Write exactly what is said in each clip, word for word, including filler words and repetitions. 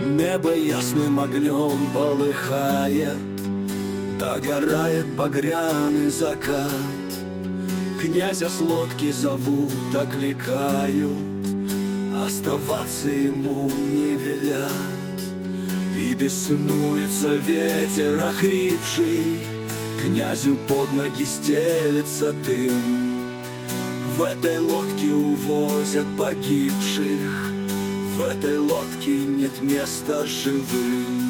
Небо ясным огнем полыхает, догорает багряный закат. Князя с лодки зовут, окликают, оставаться ему не велят. И беснуется ветер охрипший, князю под ноги стелется дым. В этой лодке увозят погибших, в этой лодке нет места живым.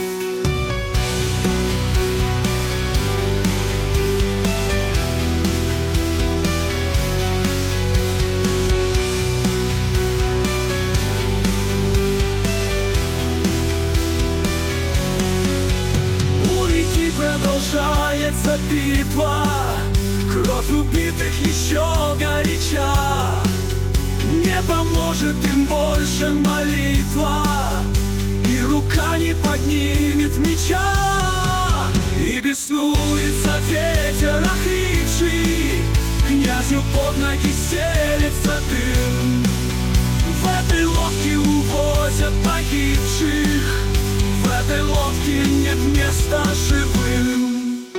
Продолжается битва, кровь убитых еще горяча. Не поможет им больше молитва, и рука не поднимет меча. И беснуется ветер охрипший, князю под ноги стелется дым. В этой лодке увозят погибших, в этой лодке нет места живым.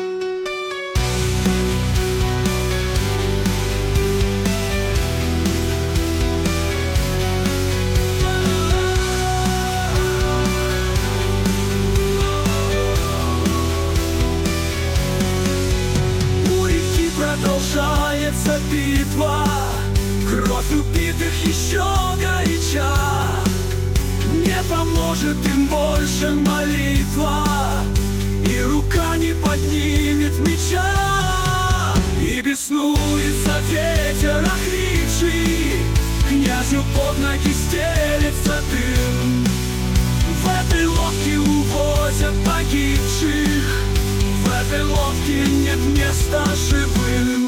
У реки продолжается битва, кровь убитых еще горяча. Не поможет им больше молитва, и рука не поднимет меча. И беснуется ветер охрипший, князю под ноги стелется дым. В этой лодке увозят погибших, в этой лодке нет места живым.